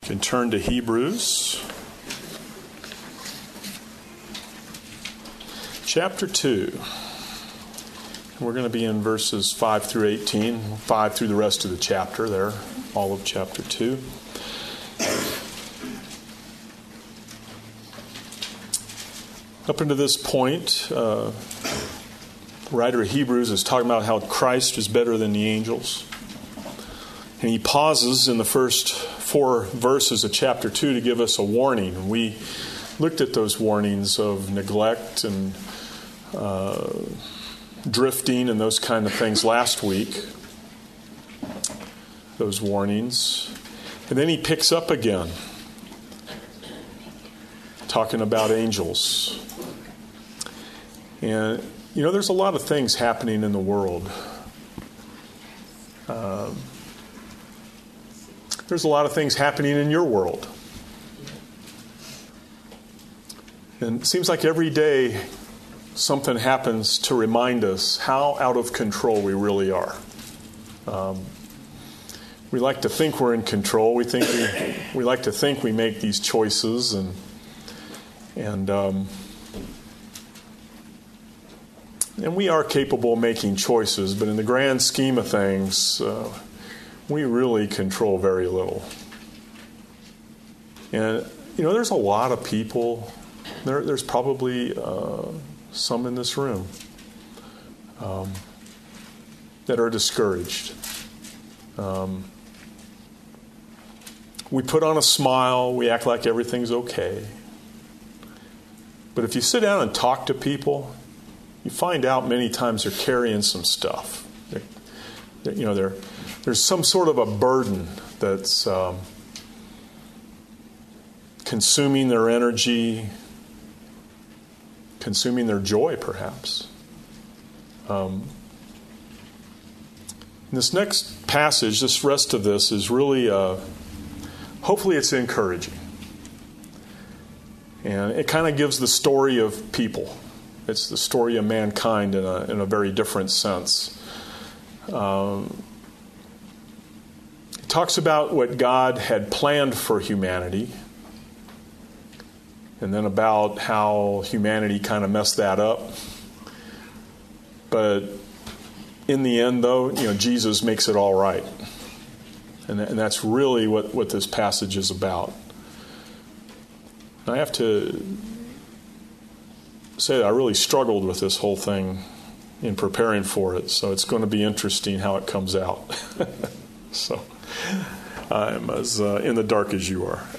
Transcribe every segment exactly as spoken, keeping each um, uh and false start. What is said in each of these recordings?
can turn to Hebrews chapter two. We're going to be in verses five through eighteen, five through the rest of the chapter there, all of chapter two. Up until this point, uh, the writer of Hebrews is talking about how Christ is better than the angels. And he pauses in the first four verses of chapter two to give us a warning. And we looked at those warnings of neglect and uh, drifting and those kind of things last week. Those warnings. And then he picks up again, talking about angels. And, you know, there's a lot of things happening in the world. Um, There's a lot of things happening in your world. And it seems like every day something happens to remind us how out of control we really are. Um, we like to think we're in control. We think we, we like to think we make these choices, and and um, and we are capable of making choices. But in the grand scheme of things, uh, we really control very little. And, you know, there's a lot of people, there, there's probably uh, some in this room um, that are discouraged. Um, we put on a smile, we act like everything's okay. But if you sit down and talk to people, you find out many times they're carrying some stuff. They're, they're, you know, they're There's some sort of a burden that's um, consuming their energy, consuming their joy, perhaps. Um, this next passage, this rest of this, is really, uh, hopefully it's encouraging. And it kind of gives the story of people. It's the story of mankind in a, in a very different sense. Um, Talks about what God had planned for humanity, and then about how humanity kind of messed that up. But in the end, though, you know, Jesus makes it all right. And, and that's really what, what this passage is about. And I have to say that I really struggled with this whole thing in preparing for it, so it's going to be interesting how it comes out. So I'm as uh, in the dark as you are.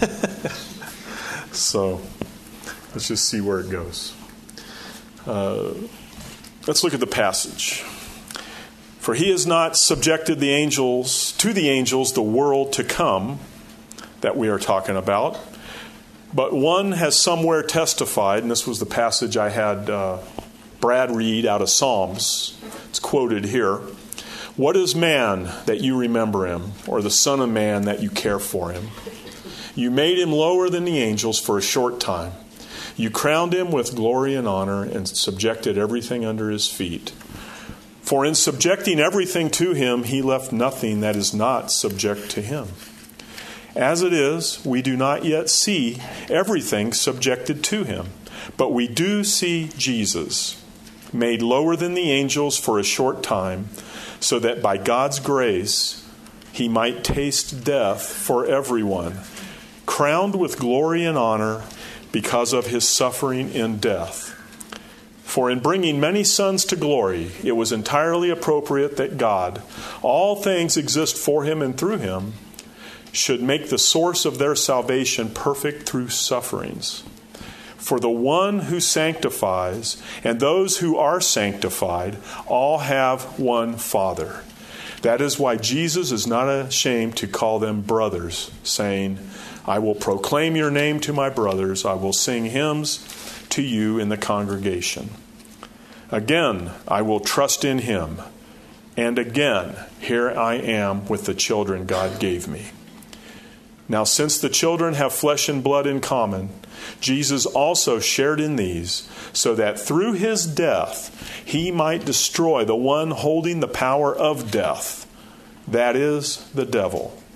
So let's just see where it goes. Uh, let's look at the passage. For he has not subjected the angels to the angels the world to come that we are talking about, but one has somewhere testified, and this was the passage I had uh, Brad read out of Psalms. It's quoted here. What is man that you remember him, or the son of man that you care for him? You made him lower than the angels for a short time. You crowned him with glory and honor and subjected everything under his feet. For in subjecting everything to him, he left nothing that is not subject to him. As it is, we do not yet see everything subjected to him, but we do see Jesus, made lower than the angels for a short time, so that by God's grace he might taste death for everyone, crowned with glory and honor because of his suffering in death. For in bringing many sons to glory, it was entirely appropriate that God, all things exist for him and through him, should make the source of their salvation perfect through sufferings. For the one who sanctifies and those who are sanctified all have one Father. That is why Jesus is not ashamed to call them brothers, saying, I will proclaim your name to my brothers. I will sing hymns to you in the congregation. Again, I will trust in him. And again, here I am with the children God gave me. Now, since the children have flesh and blood in common, Jesus also shared in these, so that through his death he might destroy the one holding the power of death, that is, the devil,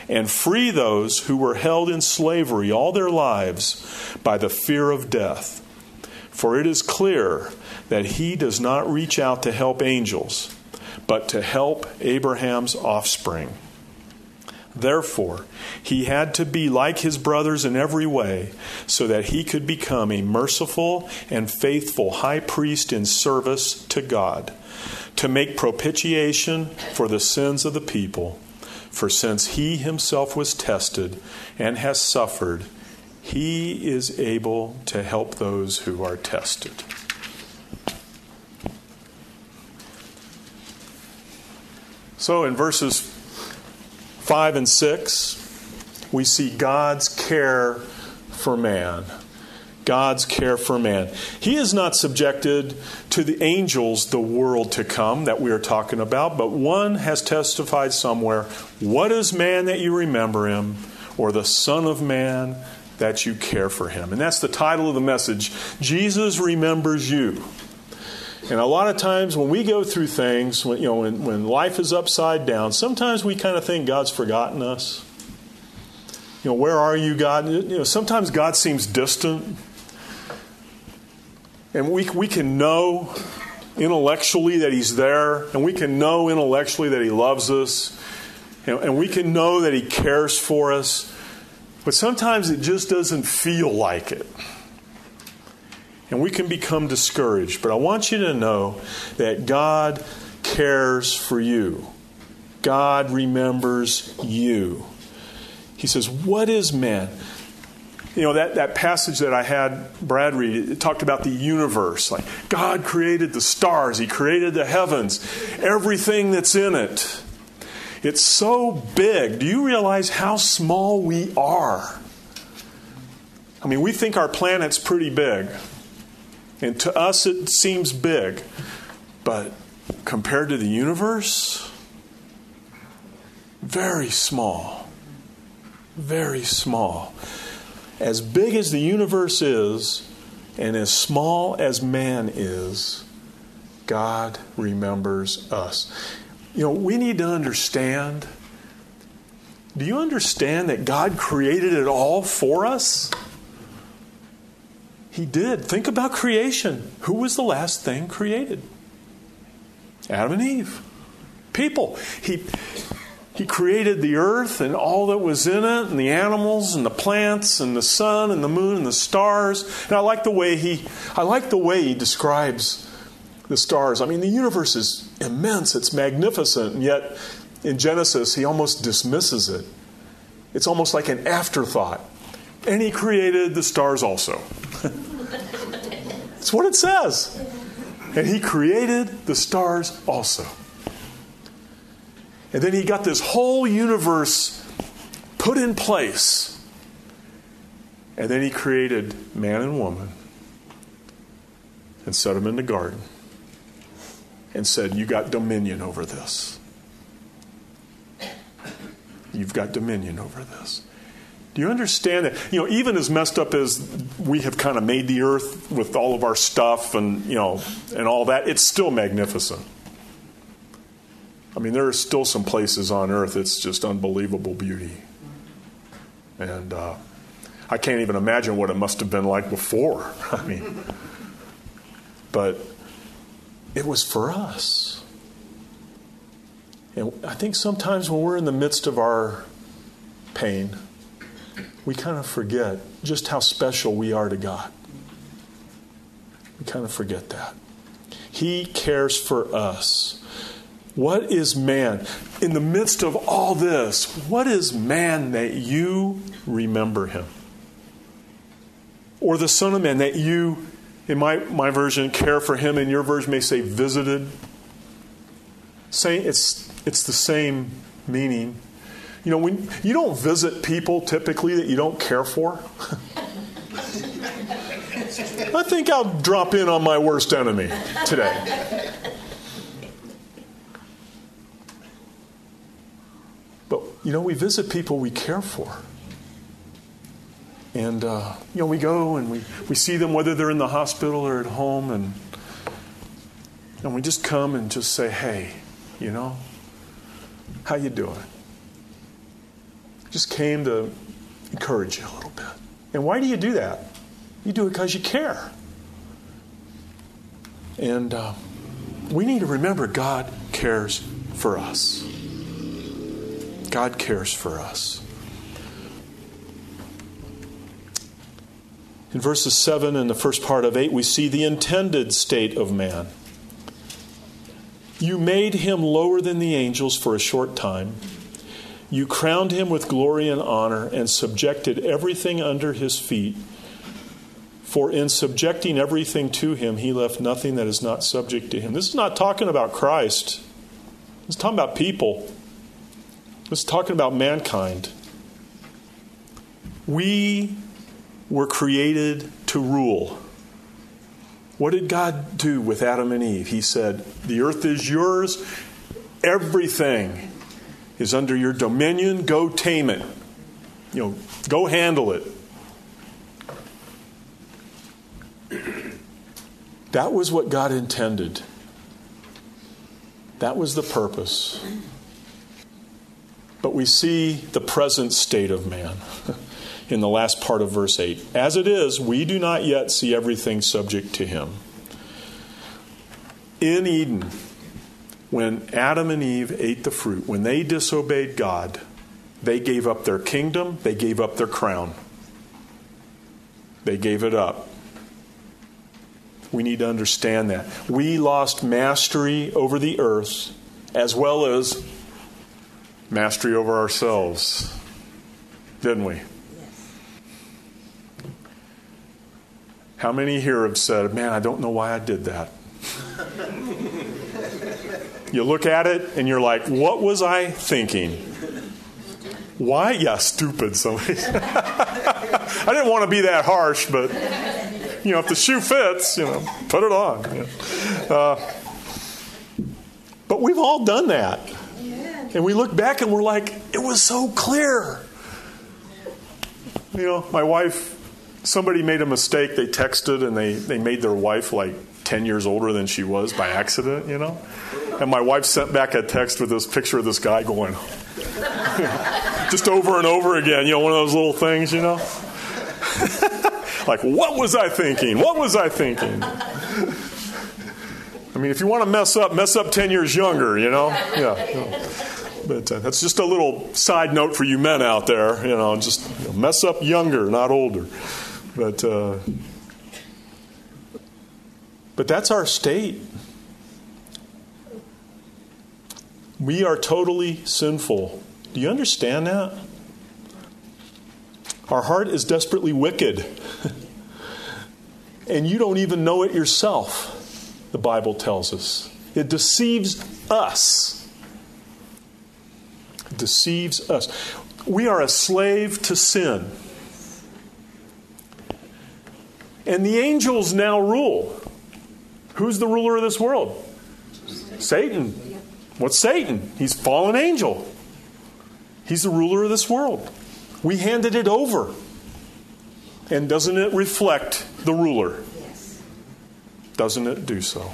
and free those who were held in slavery all their lives by the fear of death. For it is clear that he does not reach out to help angels, but to help Abraham's offspring. Therefore, he had to be like his brothers in every way, so that he could become a merciful and faithful high priest in service to God, to make propitiation for the sins of the people. For since he himself was tested and has suffered, he is able to help those who are tested. So in verses five and six, we see God's care for man. God's care for man. He is not subjected to the angels, the world to come that we are talking about, but one has testified somewhere, what is man that you remember him, or the Son of Man that you care for him? And that's the title of the message. Jesus remembers you. And a lot of times when we go through things, when, you know, when, when life is upside down, sometimes we kind of think God's forgotten us. You know, where are you, God? You know, sometimes God seems distant. And we we can know intellectually that he's there, and we can know intellectually that he loves us, and, and we can know that he cares for us. But sometimes it just doesn't feel like it. And we can become discouraged. But I want you to know that God cares for you. God remembers you. He says, what is man? You know, that, that passage that I had Brad read, it talked about the universe. Like, God created the stars. He created the heavens. Everything that's in it. It's so big. Do you realize how small we are? I mean, we think our planet's pretty big. And to us, it seems big. But compared to the universe, very small. Very small. As big as the universe is, and as small as man is, God remembers us. You know, we need to understand. Do you understand that God created it all for us? He did. Think about creation. Who was the last thing created? Adam and Eve. People. He, he created the earth and all that was in it, and the animals and the plants and the sun and the moon and the stars. And I like the way he I like the way he describes the stars. I mean, the universe is immense. It's magnificent. And yet, in Genesis, he almost dismisses it. It's almost like an afterthought. And he created the stars also. That's what it says. And he created the stars also. And then he got this whole universe put in place. And then he created man and woman and set them in the garden and said, you got dominion over this. You've got dominion over this. Do you understand that? You know, even as messed up as we have kind of made the earth with all of our stuff and, you know, and all that, it's still magnificent. I mean, there are still some places on earth it's just unbelievable beauty. And uh, I can't even imagine what it must have been like before. I mean, but it was for us. And I think sometimes when we're in the midst of our pain, we kind of forget just how special we are to God. We kind of forget that. He cares for us. What is man? In the midst of all this, what is man that you remember him? Or the Son of Man that you, in my, my version, care for him, and your version may say visited. Saying it's it's the same meaning. You know, when you don't visit people typically that you don't care for. I think I'll drop in on my worst enemy today. But, you know, we visit people we care for. And, uh, you know, we go and we, we see them whether they're in the hospital or at home. And, and we just come and just say, hey, you know, how you doing? Just came to encourage you a little bit. And why do you do that? You do it because you care. And uh, we need to remember God cares for us. God cares for us. In verses seven and the first part of eight, we see the intended state of man. You made him lower than the angels for a short time. You crowned him with glory and honor and subjected everything under his feet. For in subjecting everything to him, he left nothing that is not subject to him. This is not talking about Christ. This is talking about people. This is talking about mankind. We were created to rule. What did God do with Adam and Eve? He said, the earth is yours. Everything is under your dominion. Go tame it. You know, go handle it. That was what God intended. That was the purpose. But we see the present state of man in the last part of verse eight. As it is, we do not yet see everything subject to him. In Eden, when Adam and Eve ate the fruit, when they disobeyed God, they gave up their kingdom, they gave up their crown. They gave it up. We need to understand that. We lost mastery over the earth as well as mastery over ourselves, didn't we? How many here have said, man, I don't know why I did that? You look at it and you're like, what was I thinking? Why? Yeah, stupid. Somebody. I didn't want to be that harsh, but, you know, if the shoe fits, you know, put it on. You know. uh, but we've all done that. And we look back and we're like, it was so clear. You know, my wife, somebody made a mistake. They texted and they, they made their wife like ten years older than she was by accident, you know. And my wife sent back a text with this picture of this guy going, just over and over again, you know, one of those little things, you know. Like, what was I thinking? What was I thinking? I mean, if you want to mess up, mess up ten years younger, you know. Yeah. You know. But uh, that's just a little side note for you men out there, you know, just you know, mess up younger, not older. But uh, but that's our state. We are totally sinful. Do you understand that? Our heart is desperately wicked. And you don't even know it yourself, the Bible tells us. It deceives us. It deceives us. We are a slave to sin. And the angels now rule. Who's the ruler of this world? Satan. What's Satan? He's a fallen angel. He's the ruler of this world. We handed it over. And doesn't it reflect the ruler? Yes. Doesn't it do so?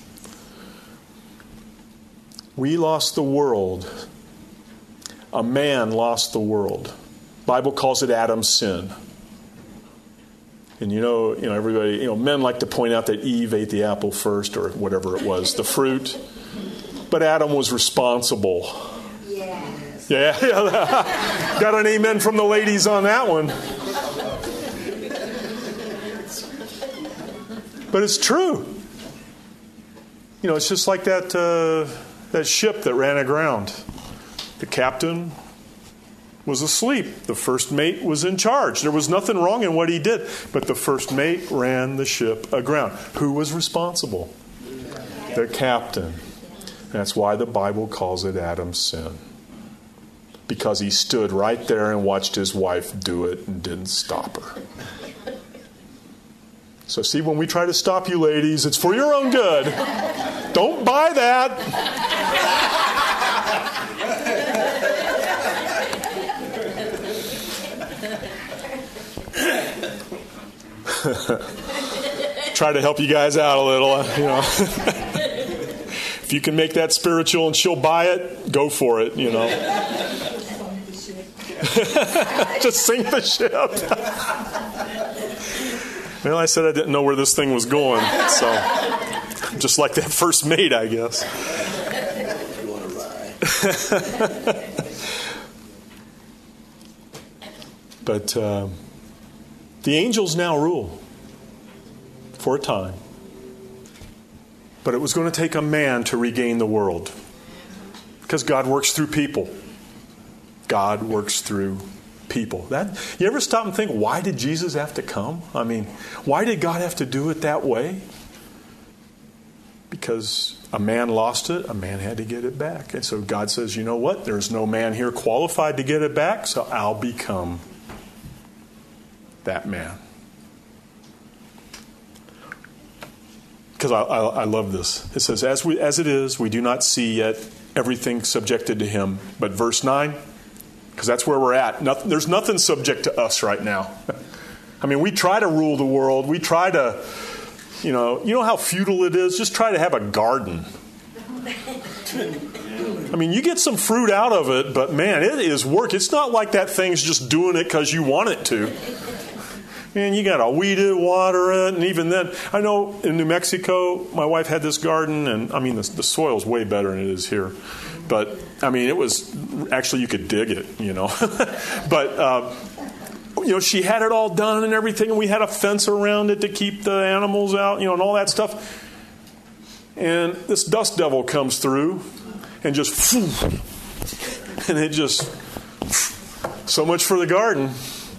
We lost the world. A man lost the world. The Bible calls it Adam's sin. And you know, you know, everybody, you know, men like to point out that Eve ate the apple first or whatever it was, the fruit. But Adam was responsible. Yes. Yeah, yeah. Got an amen from the ladies on that one. But it's true. You know, it's just like that uh, that ship that ran aground. The captain was asleep. The first mate was in charge. There was nothing wrong in what he did. But the first mate ran the ship aground. Who was responsible? The captain. That's why the Bible calls it Adam's sin. Because he stood right there and watched his wife do it and didn't stop her. So see, when we try to stop you ladies, it's for your own good. Don't buy that. Try to help you guys out a little, you know. If you can make that spiritual and she'll buy it, go for it, you know. Just sink the ship. Well, I said I didn't know where this thing was going. So, just like that first mate, I guess. You want to ride? But uh, the angels now rule for a time. But it was going to take a man to regain the world. Because God works through people. God works through people. That, you ever stop and think, why did Jesus have to come? I mean, why did God have to do it that way? Because a man lost it, a man had to get it back. And so God says, you know what? There's no man here qualified to get it back, so I'll become that man. Because I, I, I love this. It says, as we, as it is, we do not see yet everything subjected to him. But verse nine, because that's where we're at. Nothing, there's nothing subject to us right now. I mean, we try to rule the world. We try to, you know, you know how futile it is? Just try to have a garden. I mean, you get some fruit out of it, but man, it is work. It's not like that thing's just doing it because you want it to. Man, you got to weed it, water it, and even then, I know in New Mexico, my wife had this garden, and I mean, the, the soil's way better than it is here. But, I mean, it was, actually, you could dig it, you know. But, uh, you know, she had it all done and everything, and we had a fence around it to keep the animals out, you know, and all that stuff. And this dust devil comes through and just, and it just, so much for the garden.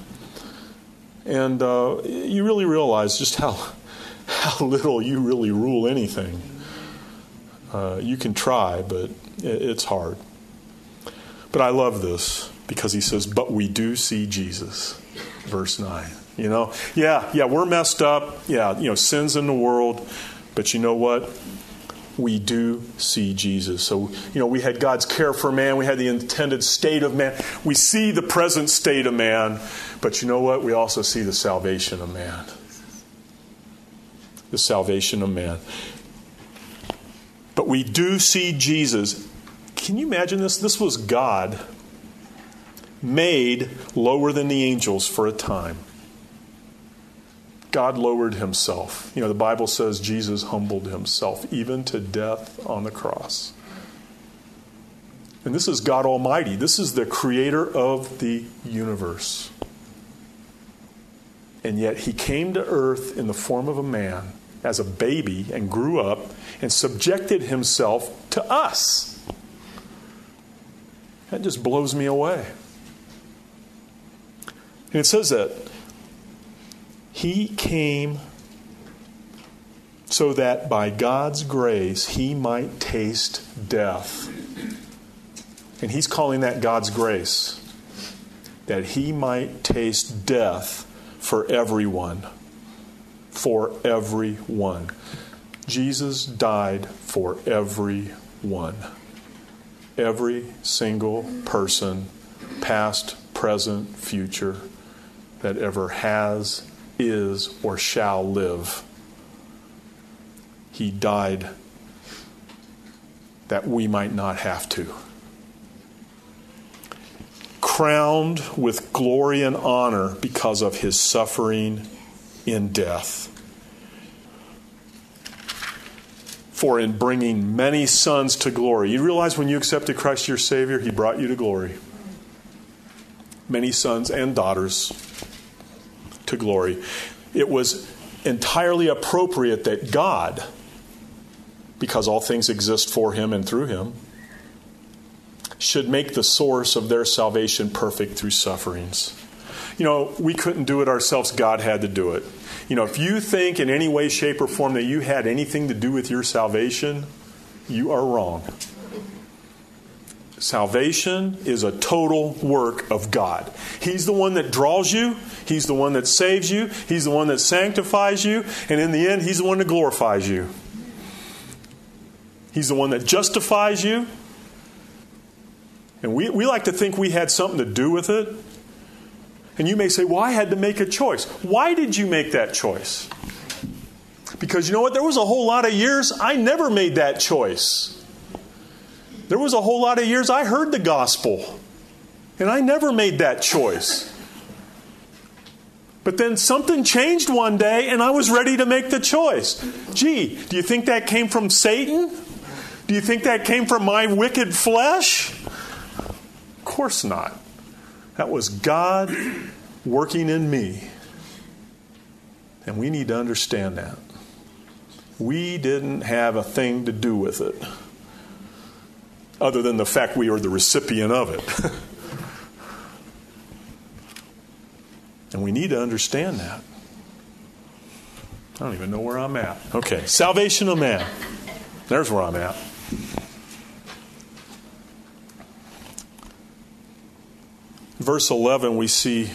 And uh, you really realize just how how little you really rule anything. Uh, you can try, but it's hard. But I love this because he says, but we do see Jesus. Verse nine. You know, yeah, yeah, we're messed up. Yeah, you know, sin's in the world. But you know what? We do see Jesus. So, you know, we had God's care for man. We had the intended state of man. We see the present state of man. But you know what? We also see the salvation of man. The salvation of man. But we do see Jesus. Can you imagine this? This was God made lower than the angels for a time. God lowered himself. You know, the Bible says Jesus humbled himself even to death on the cross. And this is God Almighty. This is the creator of the universe. And yet he came to earth in the form of a man as a baby and grew up and subjected himself to us. That just blows me away. And it says that he came so that by God's grace he might taste death. And he's calling that God's grace. That he might taste death for everyone. For everyone. Jesus died for everyone. Every single person, past, present, future, that ever has, is, or shall live. He died that we might not have to. Crowned with glory and honor because of his suffering in death. For in bringing many sons to glory. You realize when you accepted Christ your Savior, he brought you to glory. Many sons and daughters to glory. It was entirely appropriate that God, because all things exist for him and through him, should make the source of their salvation perfect through sufferings. You know, we couldn't do it ourselves. God had to do it. You know, if you think in any way, shape, or form that you had anything to do with your salvation, you are wrong. Salvation is a total work of God. He's the one that draws you. He's the one that saves you. He's the one that sanctifies you. And in the end, he's the one that glorifies you. He's the one that justifies you. And we, we like to think we had something to do with it. And you may say, well, I had to make a choice. Why did you make that choice? Because you know what? There was a whole lot of years I never made that choice. There was a whole lot of years I heard the gospel. And I never made that choice. But then something changed one day and I was ready to make the choice. Gee, do you think that came from Satan? Do you think that came from my wicked flesh? Of course not. That was God working in me. And we need to understand that. We didn't have a thing to do with it, other than the fact we are the recipient of it. And we need to understand that. I don't even know where I'm at. Okay, salvation of man. There's where I'm at. Verse eleven, we see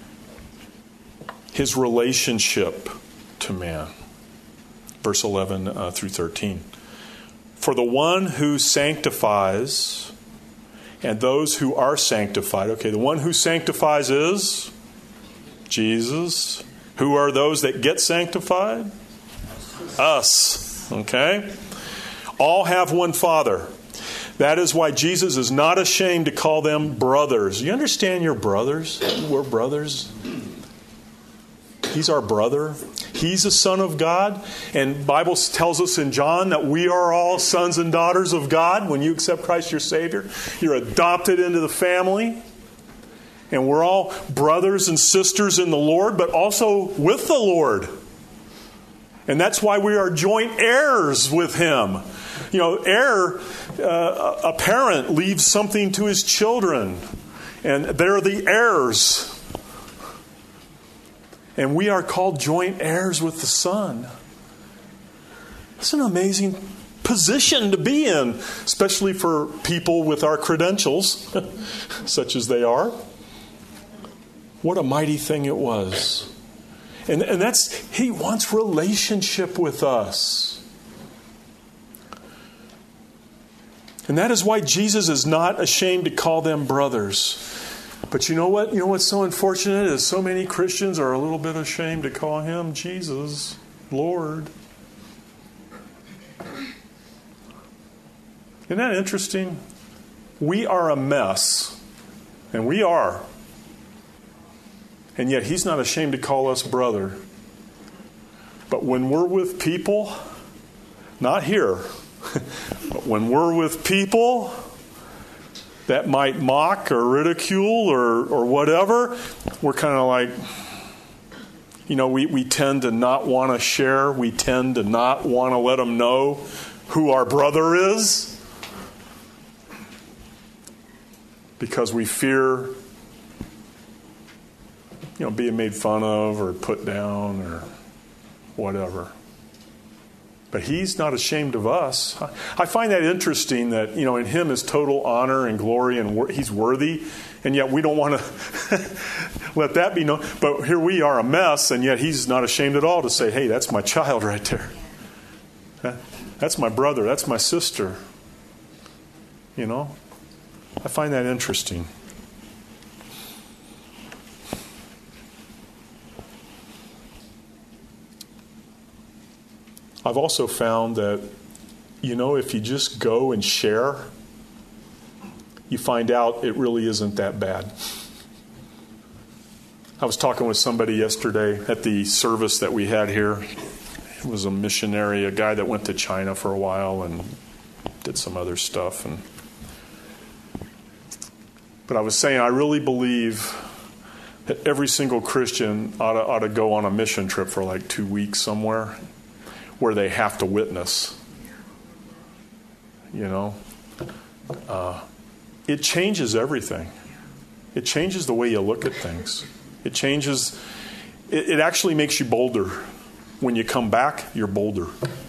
his relationship to man. Verse eleven uh, through thirteen. For the one who sanctifies and those who are sanctified. Okay, the one who sanctifies is Jesus. Who are those that get sanctified? Us. Okay? All have one Father. That is why Jesus is not ashamed to call them brothers. You understand your brothers? We're brothers. He's our brother. He's a son of God. And the Bible tells us in John that we are all sons and daughters of God. When you accept Christ your Savior, you're adopted into the family. And we're all brothers and sisters in the Lord, but also with the Lord. And that's why we are joint heirs with Him. You know, heir, uh, a parent leaves something to his children, and they're the heirs. And we are called joint heirs with the Son. It's an amazing position to be in, especially for people with our credentials, such as they are. What a mighty thing it was. And, and that's, He wants relationship with us. And that is why Jesus is not ashamed to call them brothers. But you know what? You know what's so unfortunate is so many Christians are a little bit ashamed to call Him Jesus, Lord. Isn't that interesting? We are a mess. And we are. And yet He's not ashamed to call us brother. But when we're with people, not here, but when we're with people that might mock or ridicule or, or whatever, we're kind of like, you know, we, we tend to not want to share. We tend to not want to let them know who our brother is. Because we fear, you know, being made fun of or put down or whatever. But He's not ashamed of us. I find that interesting that, you know, in Him is total honor and glory and He's worthy. And yet we don't want to let that be known. But here we are a mess, and yet He's not ashamed at all to say, hey, that's my child right there. That's my brother. That's my sister. You know? I find that interesting. I've also found that, you know, if you just go and share, you find out it really isn't that bad. I was talking with somebody yesterday at the service that we had here. It was a missionary, a guy that went to China for a while and did some other stuff. And But I was saying I really believe that every single Christian ought to, ought to go on a mission trip for like two weeks somewhere, where they have to witness. You know? Uh, it changes everything. It changes the way you look at things. It changes, it, it actually makes you bolder. When you come back, you're bolder.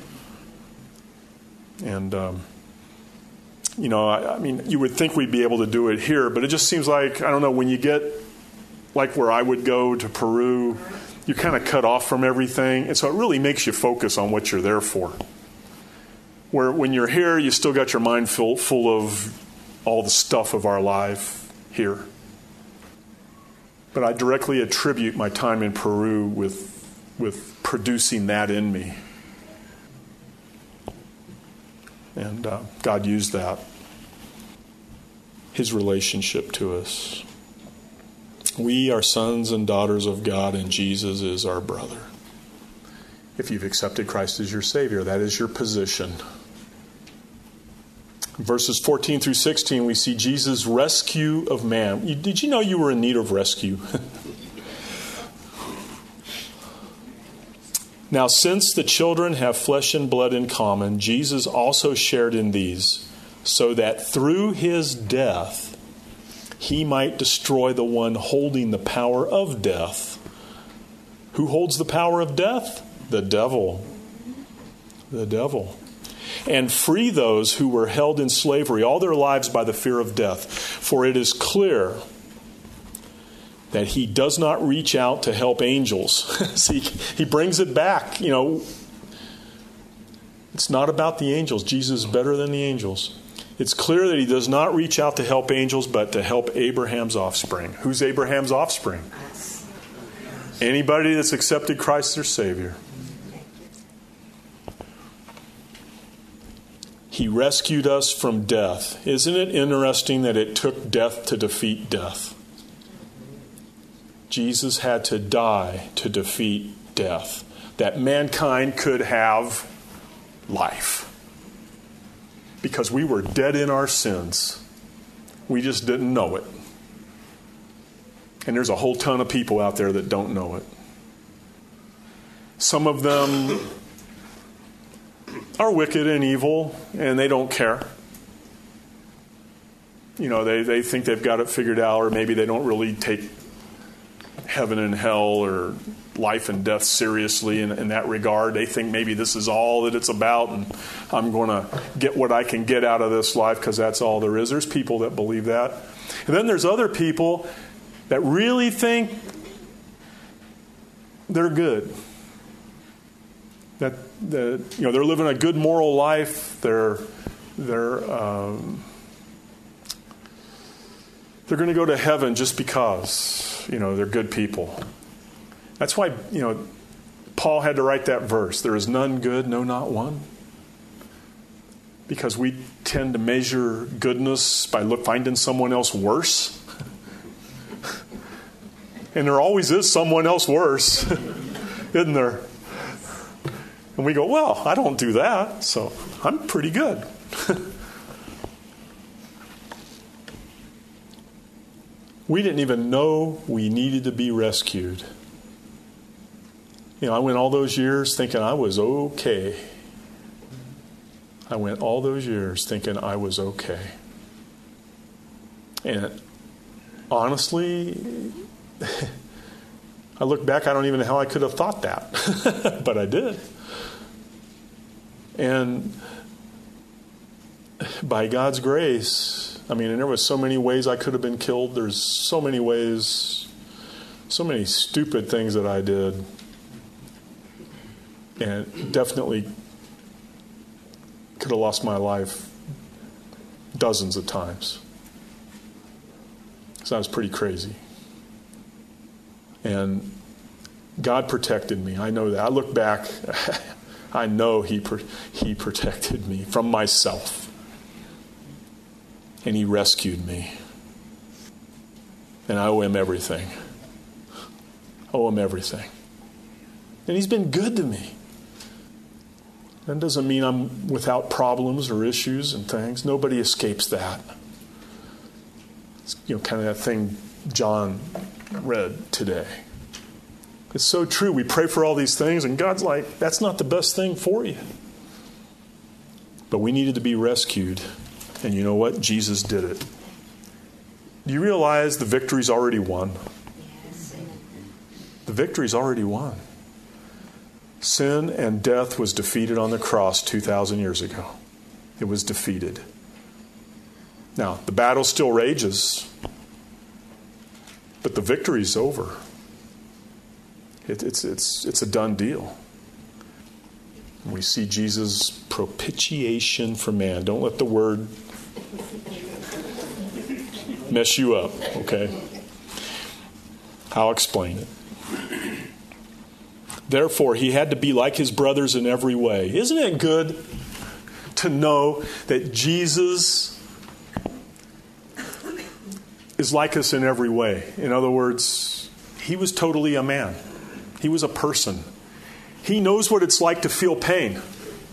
And, um, you know, I, I mean, you would think we'd be able to do it here, but it just seems like, I don't know, when you get, like where I would go to Peru, you're kind of cut off from everything. And so it really makes you focus on what you're there for. Where when you're here, you still got your mind full, full of all the stuff of our life here. But I directly attribute my time in Peru with, with producing that in me. And uh, God used that. his relationship to us. We are sons and daughters of God, and Jesus is our brother. If you've accepted Christ as your Savior, that is your position. Verses fourteen through sixteen, we see Jesus' rescue of man. Did you know you were in need of rescue? Now, since the children have flesh and blood in common, Jesus also shared in these, so that through his death he might destroy the one holding the power of death. Who holds the power of death? The devil. The devil. And free those who were held in slavery all their lives by the fear of death. For it is clear that he does not reach out to help angels. See, he brings it back. You know, it's not about the angels. Jesus is better than the angels. It's clear that he does not reach out to help angels, but to help Abraham's offspring. Who's Abraham's offspring? Anybody that's accepted Christ as their Savior. He rescued us from death. Isn't it interesting that it took death to defeat death? Jesus had to die to defeat death, that mankind could have life. Because we were dead in our sins. We just didn't know it. And there's a whole ton of people out there that don't know it. Some of them are wicked and evil, and they don't care. You know, they, they think they've got it figured out, or maybe they don't really take heaven and hell or life and death seriously in, in that regard. They think maybe this is all that it's about, and I'm going to get what I can get out of this life because that's all there is. There's people that believe that. And then there's other people that really think they're good. That, that you know, they're living a good moral life. They're they're um, they're going to go to heaven just because, you know, they're good people. That's why, you know, Paul had to write that verse. There is none good, no, not one. Because we tend to measure goodness by look, finding someone else worse. And there always is someone else worse, isn't there? And we go, well, I don't do that, so I'm pretty good. We didn't even know we needed to be rescued. You know, I went all those years thinking I was okay. I went all those years thinking I was okay. And honestly, I look back, I don't even know how I could have thought that. But I did. And by God's grace, I mean, and there was so many ways I could have been killed. There's so many ways, so many stupid things that I did. And definitely could have lost my life dozens of times. So I was pretty crazy. And God protected me. I know that. I look back, I know he he protected me from myself. And he rescued me. And I owe him everything. I owe him everything. And he's been good to me. That doesn't mean I'm without problems or issues and things. Nobody escapes that. It's, you know, kind of that thing John read today. It's so true. We pray for all these things, and God's like, that's not the best thing for you. But we needed to be rescued. And you know what? Jesus did it. Do you realize the victory's already won? The victory's already won. Sin and death was defeated on the cross two thousand years ago. It was defeated. Now, the battle still rages, but the victory's over. It, it's, it's, it's a done deal. We see Jesus' propitiation for man. Don't let the word mess you up, okay? I'll explain it. Therefore, he had to be like his brothers in every way. Isn't it good to know that Jesus is like us in every way. In other words, he was totally a man. He was a person. He knows what it's like to feel pain.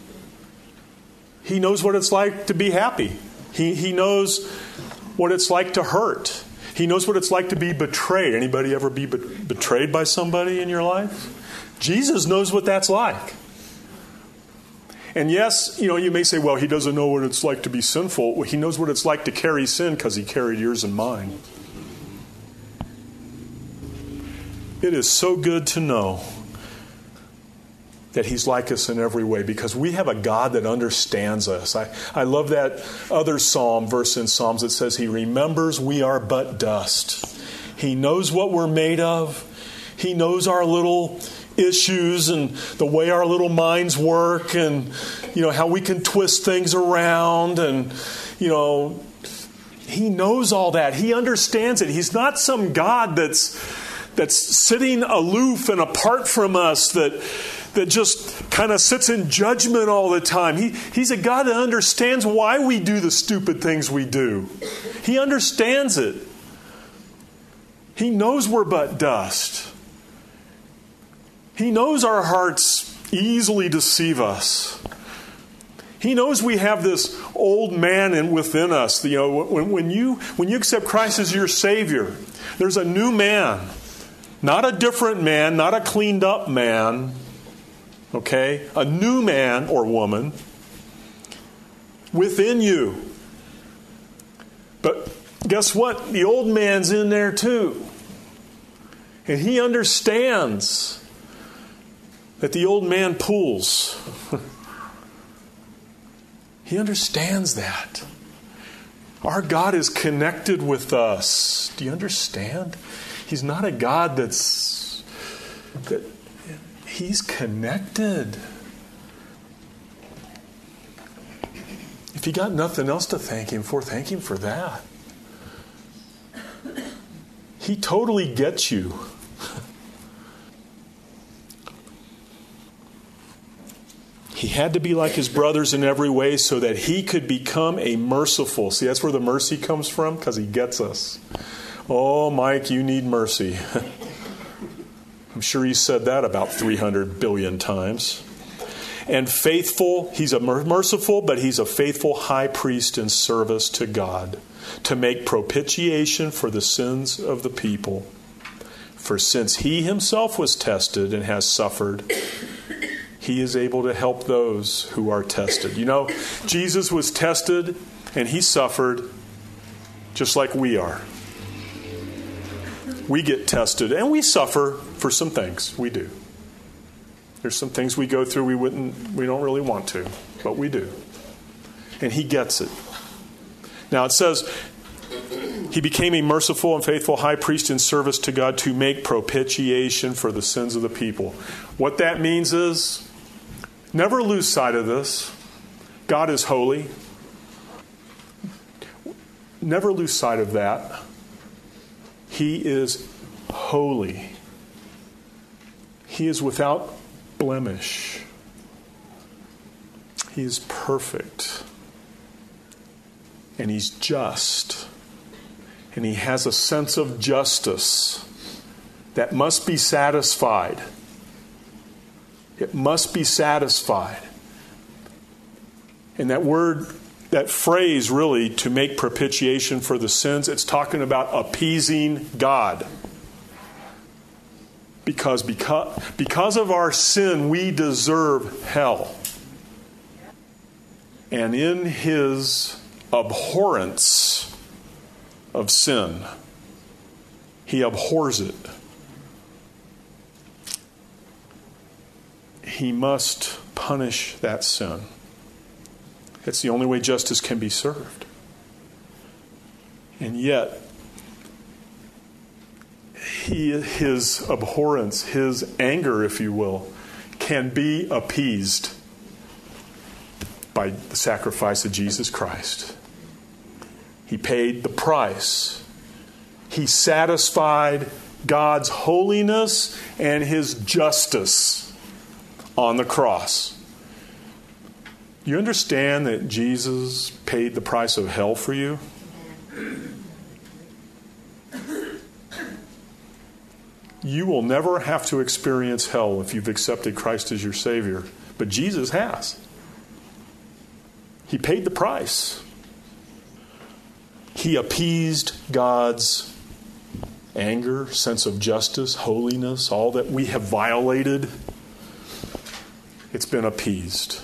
He knows what it's like to be happy. He, he knows what it's like to hurt. He knows what it's like to be betrayed. Anybody ever be, be betrayed by somebody in your life? Jesus knows what that's like. And yes, you know, you may say, well, he doesn't know what it's like to be sinful. Well, he knows what it's like to carry sin because he carried yours and mine. It is so good to know that he's like us in every way because we have a God that understands us. I, I love that other psalm, verse in Psalms that says he remembers we are but dust. He knows what we're made of. He knows our little issues and the way our little minds work and, you know, how we can twist things around and, you know, he knows all that. He understands it. He's not some God that's that's sitting aloof and apart from us that that just kind of sits in judgment all the time. He, he's a God that understands why we do the stupid things we do. He understands it. He knows we're but dust. He knows our hearts easily deceive us. He knows we have this old man in, within us. You know, when, when you when you accept Christ as your Savior, there's a new man. Not a different man, not a cleaned up man. Okay? A new man or woman within you. But guess what? The old man's in there too. And he understands that the old man pulls. He understands that. Our God is connected with us. Do you understand? He's not a God that's... that He's connected. If you got nothing else to thank him for, thank him for that. He totally gets you. He had to be like his brothers in every way so that he could become a merciful. See, that's where the mercy comes from, because he gets us. Oh, Mike, you need mercy. I'm sure he said that about three hundred billion times. And faithful, he's a merciful, but he's a faithful high priest in service to God to make propitiation for the sins of the people. For since he himself was tested and has suffered, he is able to help those who are tested. You know, Jesus was tested and he suffered just like we are. We get tested and we suffer for some things. We do. There's some things we go through we wouldn't, we don't really want to, but we do. And he gets it. Now it says, he became a merciful and faithful high priest in service to God to make propitiation for the sins of the people. What that means is, never lose sight of this. God is holy. Never lose sight of that. He is holy. He is without blemish. He is perfect. And he's just. And he has a sense of justice that must be satisfied. It must be satisfied. And that word, that phrase really, to make propitiation for the sins, it's talking about appeasing God. Because, because, because of our sin, we deserve hell. And in his abhorrence of sin, he abhors it. He must punish that sin. It's the only way justice can be served. And yet, he, his abhorrence, his anger, if you will, can be appeased by the sacrifice of Jesus Christ. He paid the price. He satisfied God's holiness and his justice on the cross. You understand that Jesus paid the price of hell for you? You will never have to experience hell if you've accepted Christ as your Savior. But Jesus has. He paid the price. He appeased God's anger, sense of justice, holiness, all that we have violated. It's been appeased.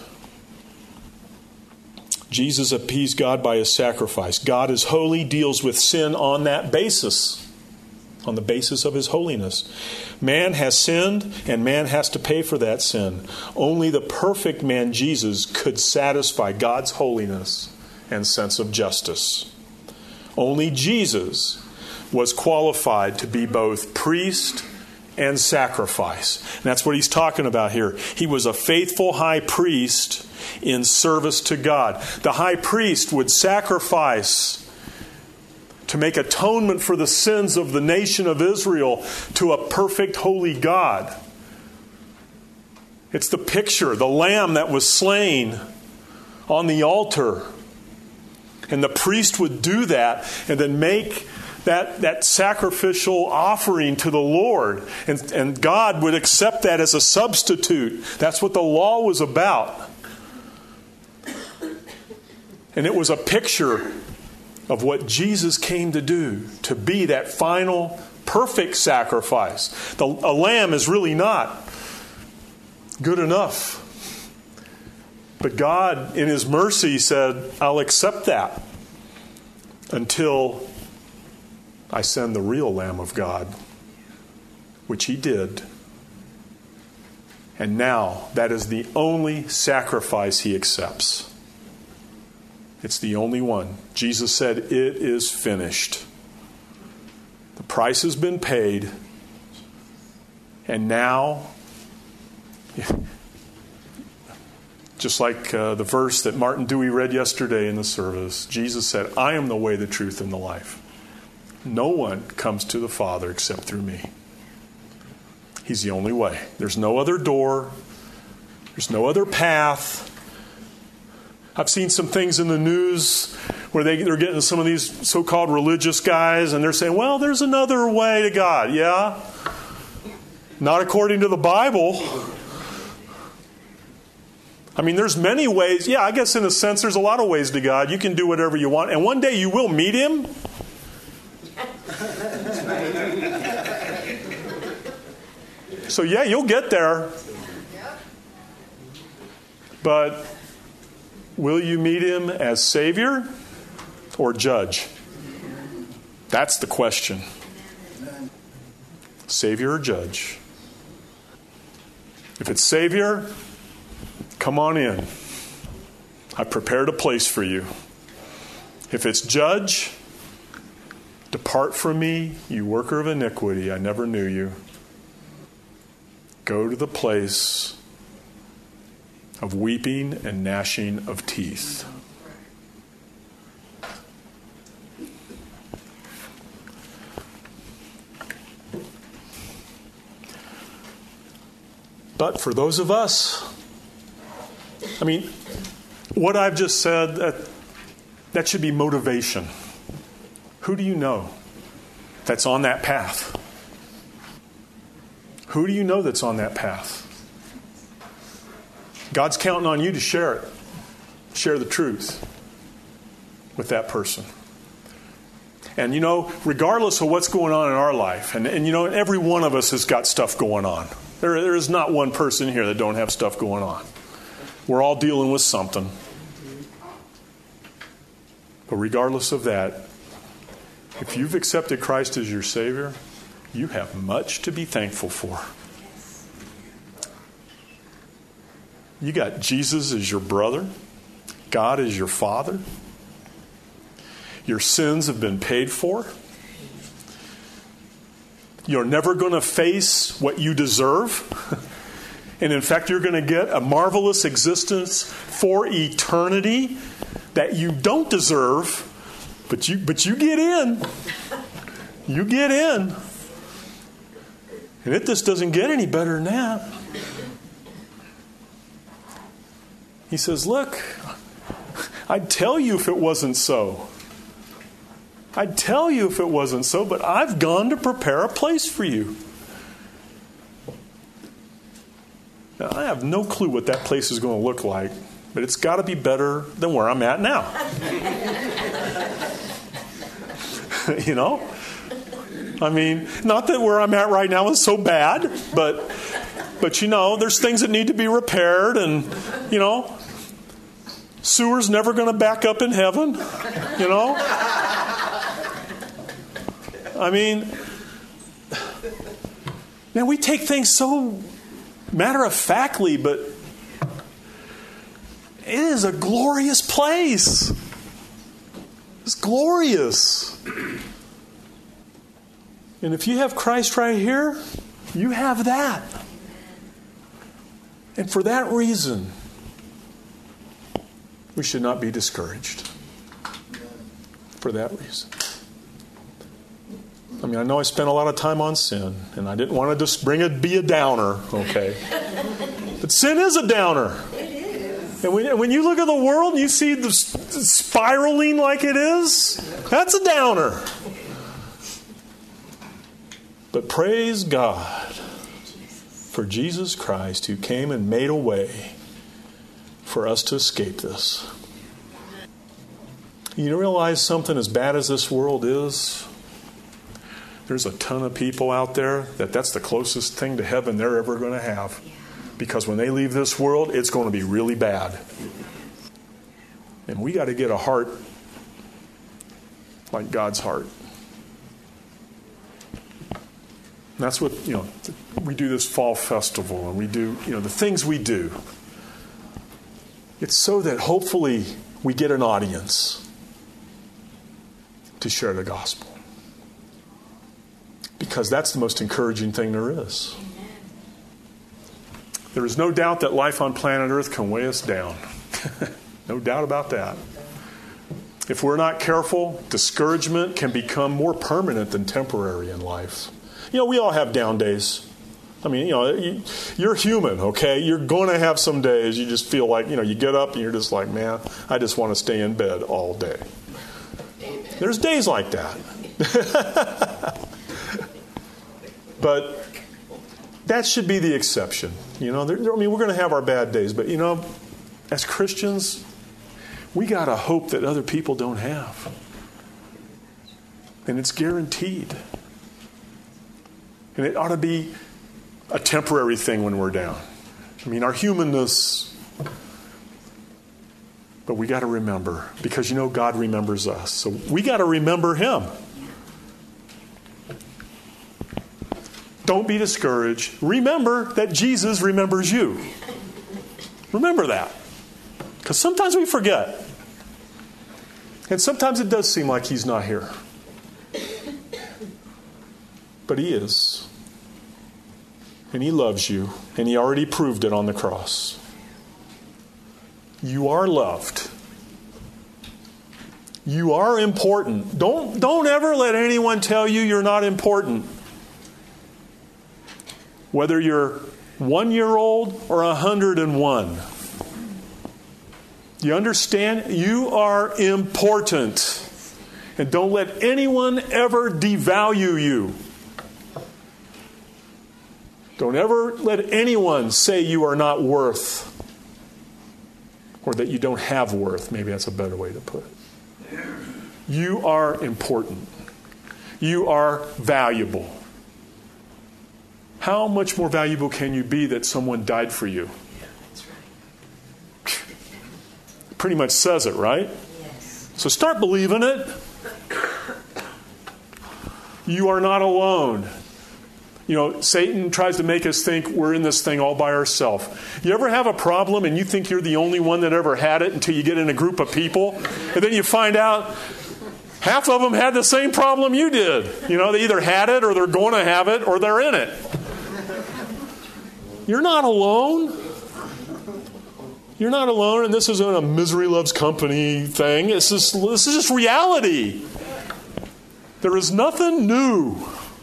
Jesus appeased God by his sacrifice. God is holy, deals with sin on that basis, on the basis of his holiness. Man has sinned, and man has to pay for that sin. Only the perfect man, Jesus, could satisfy God's holiness and sense of justice. Only Jesus was qualified to be both priest and sacrifice. And that's what he's talking about here. He was a faithful high priest in service to God. The high priest would sacrifice to make atonement for the sins of the nation of Israel to a perfect holy God. It's the picture, the lamb that was slain on the altar. And the priest would do that and then make that, that sacrificial offering to the Lord. And, and God would accept that as a substitute. That's what the law was about. And it was a picture of what Jesus came to do, to be that final, perfect sacrifice. The, a lamb is really not good enough. But God, in his mercy, said, I'll accept that until I send the real Lamb of God, which he did. And now that is the only sacrifice he accepts. It's the only one. Jesus said, it is finished. The price has been paid. And now, just like uh, the verse that Martin Dewey read yesterday in the service, Jesus said, I am the way, the truth, and the life. No one comes to the Father except through me. He's the only way. There's no other door. There's no other path. I've seen some things in the news where they, they're getting some of these so-called religious guys and they're saying, well, there's another way to God. Yeah? Not according to the Bible. I mean, there's many ways. Yeah, I guess in a sense there's a lot of ways to God. You can do whatever you want. And one day you will meet him. So yeah, you'll get there. But will you meet him as Savior or judge? That's the question. Savior or judge? If it's Savior, come on in. I've prepared a place for you. If it's judge, depart from me, you worker of iniquity. I never knew you. Go to the place of weeping and gnashing of teeth. But for those of us, I mean, what I've just said, that, that should be motivation. Who do you know that's on that path? Who do you know that's on that path? God's counting on you to share it. Share the truth with that person. And you know, regardless of what's going on in our life, and, and you know, every one of us has got stuff going on. There, there is not one person here that don't have stuff going on. We're all dealing with something. But regardless of that, if you've accepted Christ as your Savior, you have much to be thankful for. You got Jesus as your brother. God as your Father. Your sins have been paid for. You're never going to face what you deserve. And in fact, you're going to get a marvelous existence for eternity that you don't deserve, but you but you get in. You get in. And it just doesn't get any better than that. He says, look, I'd tell you if it wasn't so. I'd tell you if it wasn't so, but I've gone to prepare a place for you. I have no clue what that place is going to look like, but it's got to be better than where I'm at now. You know? I mean, not that where I'm at right now is so bad, but, but you know, there's things that need to be repaired, and, you know, sewer's never going to back up in heaven, you know? I mean, man, we take things so matter-of-factly, but it is a glorious place. It's glorious. And if you have Christ right here, you have that. And for that reason, we should not be discouraged. For that reason. I mean, I know I spent a lot of time on sin, and I didn't want to just bring it, be a downer, okay? But sin is a downer. It is. And when, when you look at the world and you see the spiraling like it is, that's a downer. But praise God for Jesus Christ, who came and made a way for us to escape this. You realize something as bad as this world is? There's a ton of people out there that that's the closest thing to heaven they're ever going to have. Because when they leave this world, it's going to be really bad. And we got to get a heart like God's heart. And that's what, you know, we do this fall festival, and we do, you know, the things we do. It's so that hopefully we get an audience to share the gospel. Because that's the most encouraging thing there is. There is no doubt that life on planet Earth can weigh us down. No doubt about that. If we're not careful, discouragement can become more permanent than temporary in life. You know, we all have down days. I mean, you know, you, you're human, okay? You're going to have some days you just feel like, you know, you get up and you're just like, man, I just want to stay in bed all day. There's days like that. But that should be the exception. You know, there, I mean, we're going to have our bad days, but, you know, as Christians, we got a hope that other people don't have. And it's guaranteed. And it ought to be a temporary thing when we're down. I mean, our humanness, but we got to remember, because, you know, God remembers us. So we got to remember Him. Don't be discouraged. Remember that Jesus remembers you. Remember that. Because sometimes we forget. And sometimes it does seem like He's not here. But He is. And He loves you. And He already proved it on the cross. You are loved. You are important. Don't, don't ever let anyone tell you you're not important. Whether you're one year old or a hundred and one. You understand? You are important. And don't let anyone ever devalue you. Don't ever let anyone say you are not worth. Or that you don't have worth. Maybe that's a better way to put it. You are important. You are valuable. How much more valuable can you be that someone died for you? Yeah, that's right. Pretty much says it, right? Yes. So start believing it. You are not alone. You know, Satan tries to make us think we're in this thing all by ourselves. You ever have a problem and you think you're the only one that ever had it until you get in a group of people? And then you find out half of them had the same problem you did. You know, they either had it or they're going to have it or they're in it. You're not alone. You're not alone, and this isn't a misery loves company thing. This is, this is just reality. There is nothing new.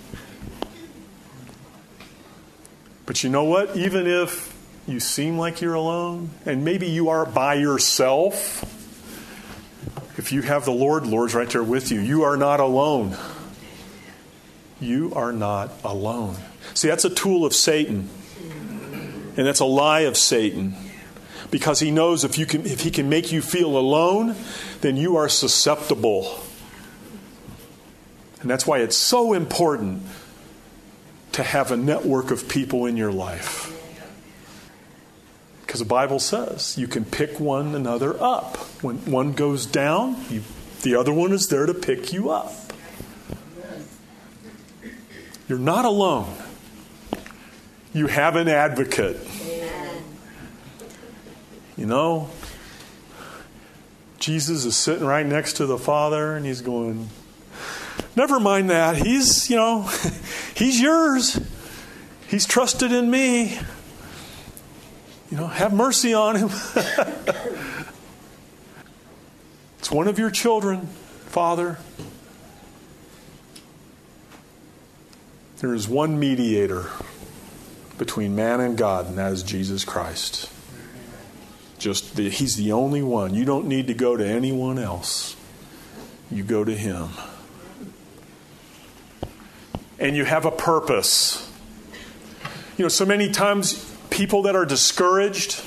But you know what? Even if you seem like you're alone, and maybe you are by yourself, if you have the Lord, the Lord's right there with you. You are not alone. You are not alone. See, that's a tool of Satan. And that's a lie of Satan. Because he knows if you can, if he can make you feel alone, then you are susceptible. And that's why it's so important to have a network of people in your life. Because the Bible says you can pick one another up. When one goes down, you, the other one is there to pick you up. You're not alone. You have an advocate. You know, Jesus is sitting right next to the Father, and he's going, never mind that. He's, you know, he's yours. He's trusted in me. You know, have mercy on him. It's one of your children, Father. There is one mediator between man and God, and that is Jesus Christ. Just the, he's the only one. You don't need to go to anyone else. You go to him. And you have a purpose. You know, so many times people that are discouraged,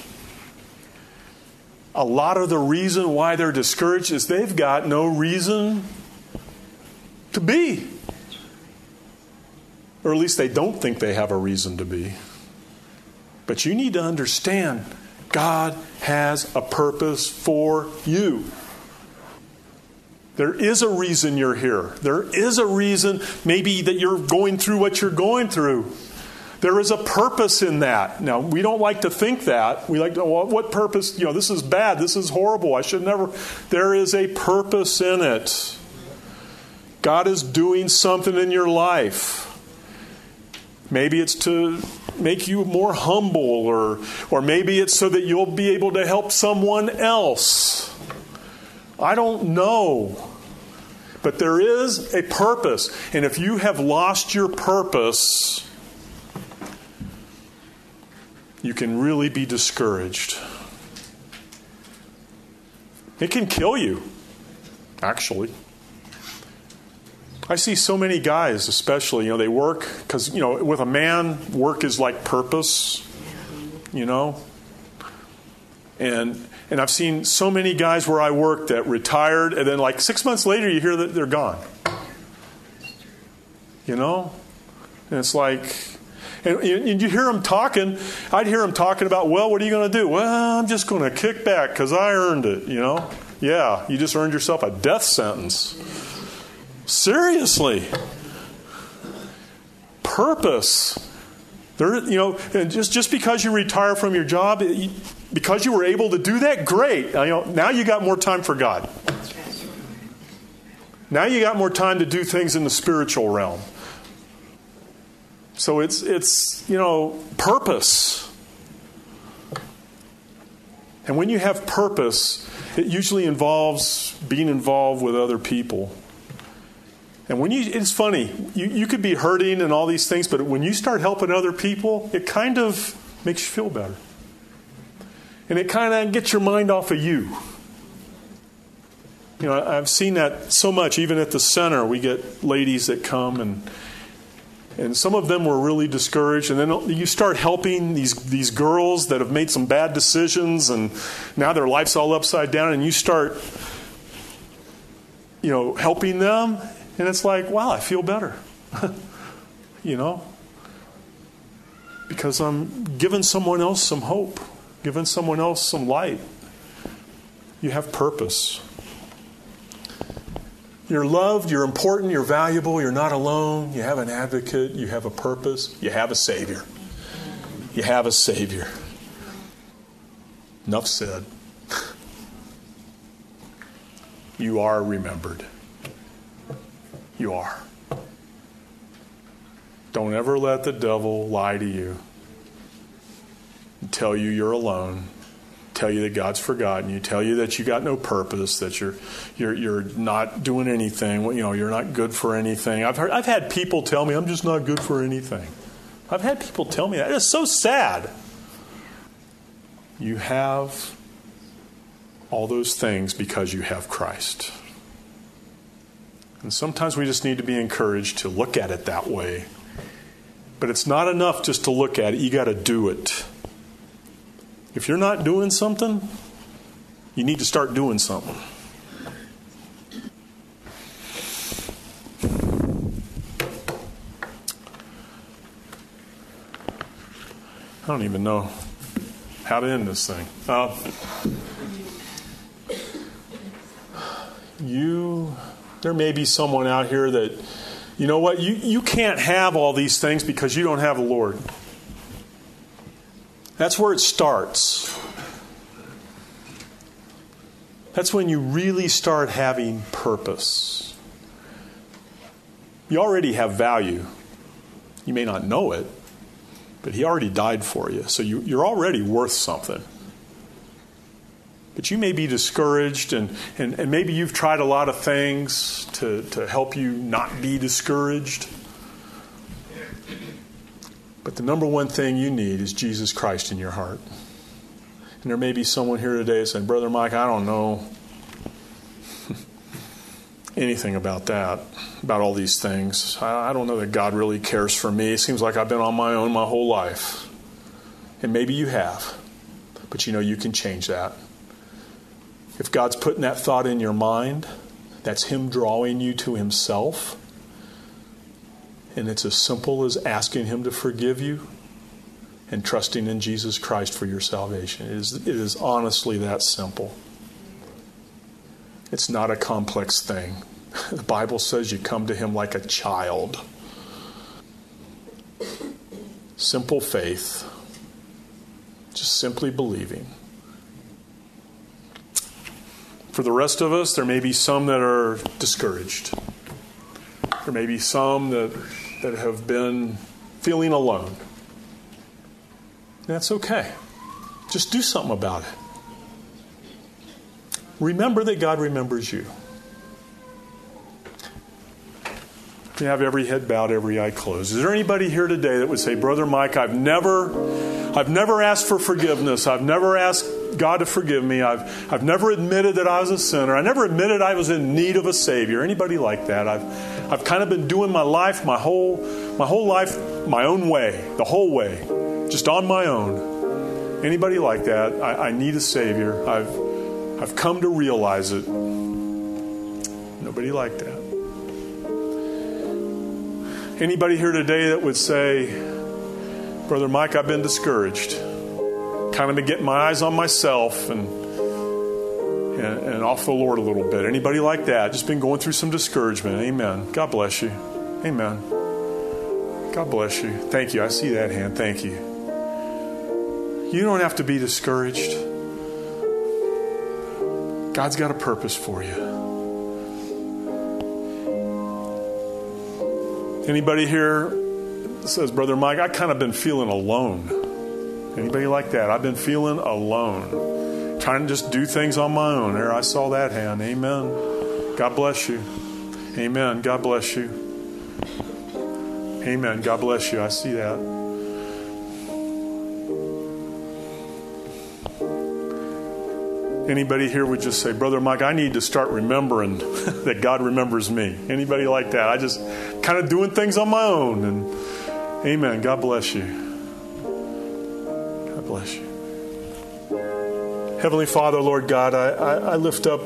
a lot of the reason why they're discouraged is they've got no reason to be. Or at least they don't think they have a reason to be. But you need to understand, God has a purpose for you. There is a reason you're here. There is a reason maybe that you're going through what you're going through. There is a purpose in that. Now, we don't like to think that. We like to, well, what purpose? You know, this is bad. This is horrible. I should never. There is a purpose in it. God is doing something in your life. Maybe it's to make you more humble, or or maybe it's so that you'll be able to help someone else. I don't know. But there is a purpose. And if you have lost your purpose, you can really be discouraged. It can kill you, actually. I see so many guys, especially, you know, they work because, you know, with a man, work is like purpose, you know. And and I've seen so many guys where I work that retired, and then like six months later you hear that they're gone. You know? And it's like, and, and you hear them talking, I'd hear them talking about, well, what are you going to do? Well, I'm just going to kick back because I earned it, you know. Yeah, you just earned yourself a death sentence. Seriously. Purpose. There, you know, and just, just because you retire from your job, because you were able to do that, great. You know, now you got more time for God. Now you got more time to do things in the spiritual realm. So it's it's you know, purpose. And when you have purpose, it usually involves being involved with other people. And when you, it's funny, you, you could be hurting and all these things, but when you start helping other people, it kind of makes you feel better. And it kind of gets your mind off of you. You know, I've seen that so much, even at the center. We get ladies that come, and and some of them were really discouraged. And then you start helping these, these girls that have made some bad decisions, and now their life's all upside down, and you start, you know, helping them. And it's like, wow, I feel better. You know? Because I'm giving someone else some hope. Giving someone else some light. You have purpose. You're loved, you're important, you're valuable, you're not alone. You have an advocate, you have a purpose, you have a Savior. You have a Savior. Enough said. You are remembered. You are. Don't ever let the devil lie to you and tell you you're alone, tell you that God's forgotten you, tell you that you got no purpose, that you're you're you're not doing anything, you know, you're not good for anything. I've heard I've had people tell me I'm just not good for anything. I've had people tell me that. It's so sad. You have all those things because you have Christ. And sometimes we just need to be encouraged to look at it that way. But it's not enough just to look at it. You got to do it. If you're not doing something, you need to start doing something. I don't even know how to end this thing. Uh, you, there may be someone out here that, you know what, you, you can't have all these things because you don't have the Lord. That's where it starts. That's when you really start having purpose. You already have value. You may not know it, but He already died for you. So you, you're already worth something. But you may be discouraged, and, and, and maybe you've tried a lot of things to, to help you not be discouraged. But the number one thing you need is Jesus Christ in your heart. And there may be someone here today saying, Brother Mike, I don't know anything about that, about all these things. I, I don't know that God really cares for me. It seems like I've been on my own my whole life. And maybe you have. But you know, you can change that. If God's putting that thought in your mind, that's Him drawing you to Himself. And it's as simple as asking Him to forgive you and trusting in Jesus Christ for your salvation. It is, it is honestly that simple. It's not a complex thing. The Bible says you come to Him like a child. Simple faith. Just simply believing. For the rest of us, there may be some that are discouraged. There may be some that, that have been feeling alone. That's okay. Just do something about it. Remember that God remembers you. You have every head bowed, every eye closed. Is there anybody here today that would say, Brother Mike, I've never, I've never asked for forgiveness. I've never asked God to forgive me. I've, I've never admitted that I was a sinner. I never admitted I was in need of a Savior. Anybody like that? I've, I've kind of been doing my life, my whole, my whole life, my own way, the whole way, just on my own. Anybody like that? I, I need a Savior. I've, I've come to realize it. Nobody like that. Anybody here today that would say, Brother Mike, I've been discouraged. Kind of been getting my eyes on myself and, and and off the Lord a little bit. Anybody like that? Just been going through some discouragement. Amen. God bless you. Amen. God bless you. Thank you. I see that hand. Thank you. You don't have to be discouraged. God's got a purpose for you. Anybody here says, Brother Mike, I kind of been feeling alone. Anybody like that? I've been feeling alone. Trying to just do things on my own. There, I saw that hand. Amen. God bless you. Amen. God bless you. Amen. God bless you. I see that. Anybody here would just say, Brother Mike, I need to start remembering that God remembers me. Anybody like that? I just kind of doing things on my own. And amen. God bless you. God bless you. Heavenly Father, Lord God, I, I, I lift up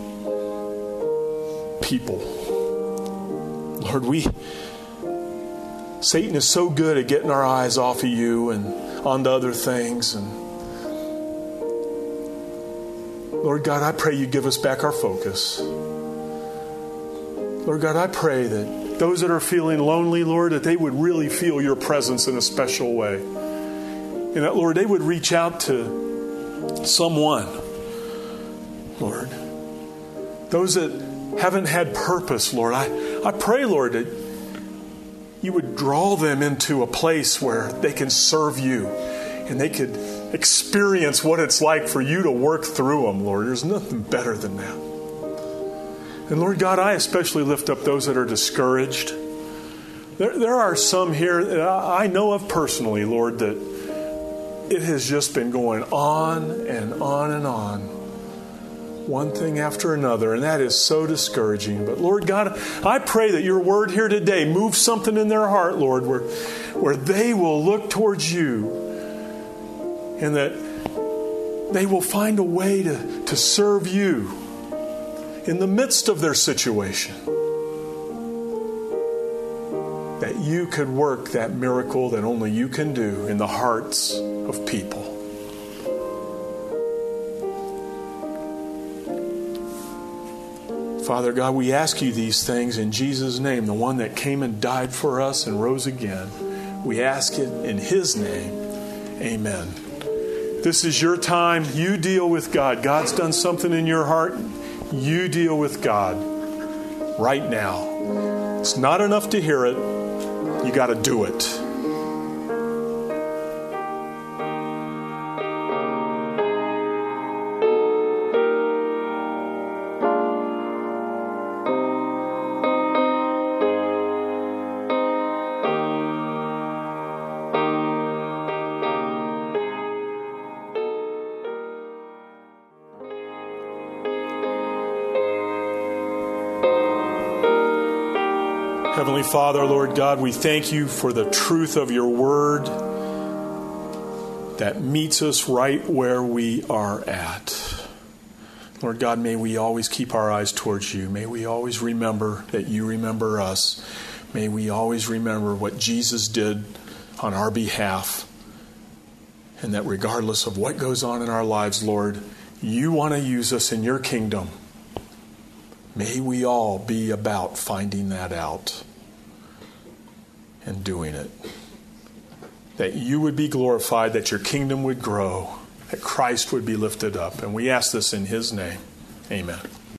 people. Lord, we, Satan is so good at getting our eyes off of you and onto other things. And Lord God, I pray you give us back our focus. Lord God, I pray that those that are feeling lonely, Lord, that they would really feel your presence in a special way. And that, Lord, they would reach out to someone, Lord. Those that haven't had purpose, Lord, I, I pray, Lord, that you would draw them into a place where they can serve you and they could experience what it's like for you to work through them, Lord. There's nothing better than that. And Lord God, I especially lift up those that are discouraged. There, there are some here that I know of personally, Lord, that it has just been going on and on and on. One thing after another, and that is so discouraging. But Lord God, I pray that your word here today moves something in their heart, Lord, where, where they will look towards you. And that they will find a way to, to serve you in the midst of their situation. That you could work that miracle that only you can do in the hearts of people. Father God, we ask you these things in Jesus' name, the one that came and died for us and rose again. We ask it in His name. Amen. This is your time. You deal with God. God's done something in your heart. You deal with God right now. It's not enough to hear it. You got to do it. Heavenly Father, Lord God, we thank you for the truth of your word that meets us right where we are at. Lord God, may we always keep our eyes towards you. May we always remember that you remember us. May we always remember what Jesus did on our behalf. And that regardless of what goes on in our lives, Lord, you want to use us in your kingdom. May we all be about finding that out and doing it. That you would be glorified, that your kingdom would grow, that Christ would be lifted up. And we ask this in His name. Amen.